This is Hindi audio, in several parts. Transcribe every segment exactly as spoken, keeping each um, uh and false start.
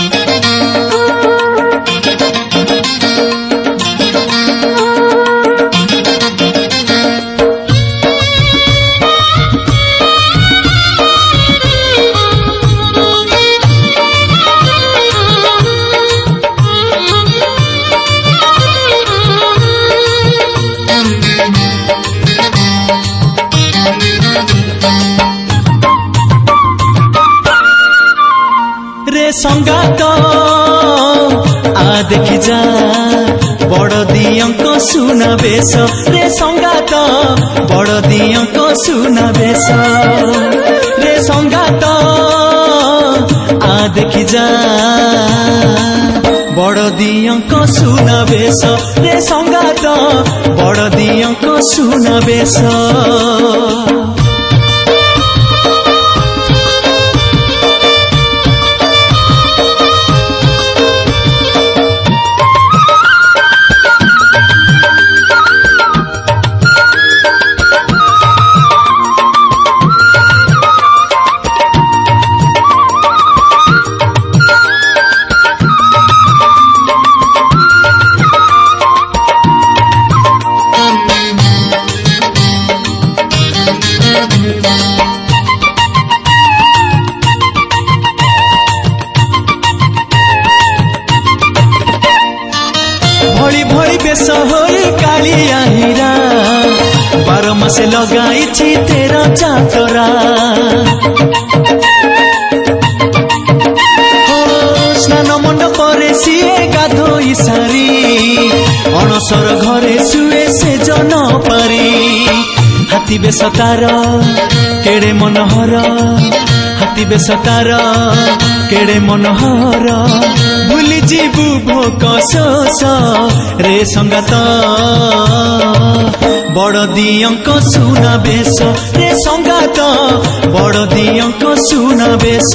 संगात आ देखि जा बड़ दियंको सुना बेश रे संगात बड़ दियंको सुना बेश रे संगात आ देखि जा बड़ दियंको सुना बेश रे संगात बड़ दियंको सुना बेश भली भली बेस होई कालिया हीरा बार मासे लगाई तेरा चातरा स्नान मंडप सीए गाधोई सारी अणसर घरे शुए से जन पारी हाथी बेस तार केड़े मनोहर हाथी बेस तार केड़े मनोहर भूली जीवु भोक शोष रे संगात बड़ दियंक सुना बेश रे संगात बड़ दियंक सुना बेश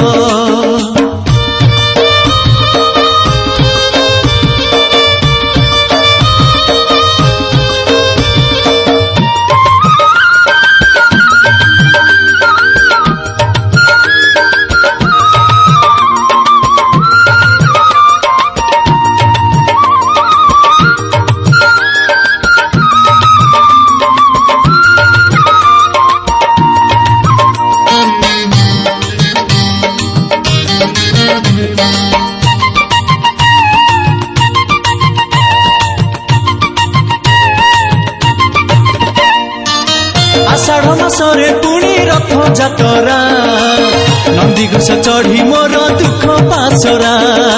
आषाढ़ मासरे पुणी रथ जातरा नंदी घोष चढ़ी मोर दुख पासरा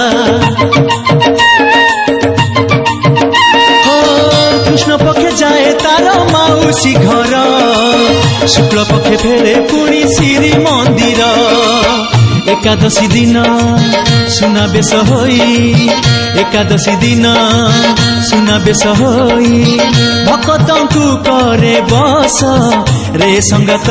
कृष्ण पक्षे जाए तार माउसी घर शुक्ल पक्षे फेरे पुणी श्री मंदिर एकादशी दिन सुना बेश होई एकादशी दिन सुना बेश होई भक्तंकु करे बस रे संगात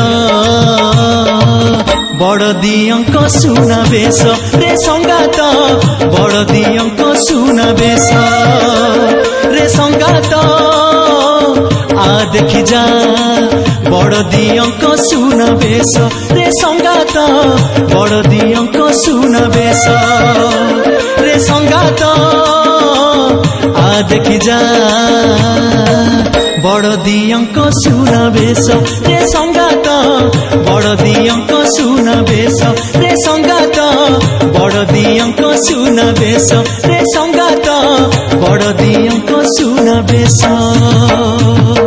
बड़ दियंक सुना बेश रे संगात बड़ दियंक सुना बेश रे संगात आ देखि जा बड़ दियंक सुना बेश रे संगात बड़ दियंक सुना बेश रे संगात आ देखि जा बड़ दियंक सुना बेश रे संगात बड़ दियंक सुना बेश रे संगात बड़ दियंक सुना बेश रे संगात बड़ दियंक सुना बेश।